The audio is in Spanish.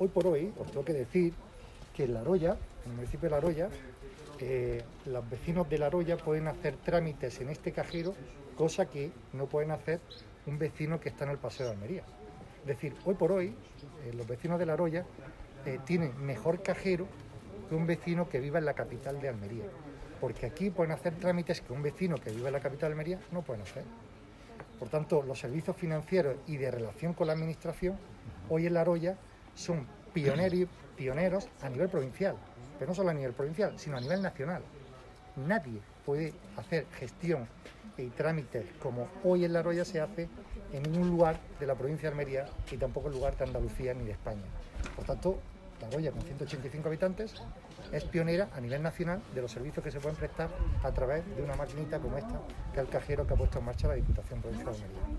hoy por hoy os tengo que decir que en La Roya, en el municipio de La Roya, los vecinos de La Roya pueden hacer trámites en este cajero, cosa que no pueden hacer un vecino que está en el Paseo de Almería. Es decir, hoy por hoy, los vecinos de La Roya tienen mejor cajero que un vecino que viva en la capital de Almería, porque aquí pueden hacer trámites que un vecino que vive en la capital de Almería no pueden hacer. Por tanto, los servicios financieros y de relación con la administración hoy en La Roya son pioneros a nivel provincial, pero no solo a nivel provincial, sino a nivel nacional. Nadie puede hacer gestión y trámites como hoy en La Roya se hace en ningún lugar de la provincia de Almería y tampoco en lugar de Andalucía ni de España. Por tanto, La Roya, con 185 habitantes, es pionera a nivel nacional de los servicios que se pueden prestar a través de una maquinita como esta, que es el cajero que ha puesto en marcha la Diputación Provincial de Almería.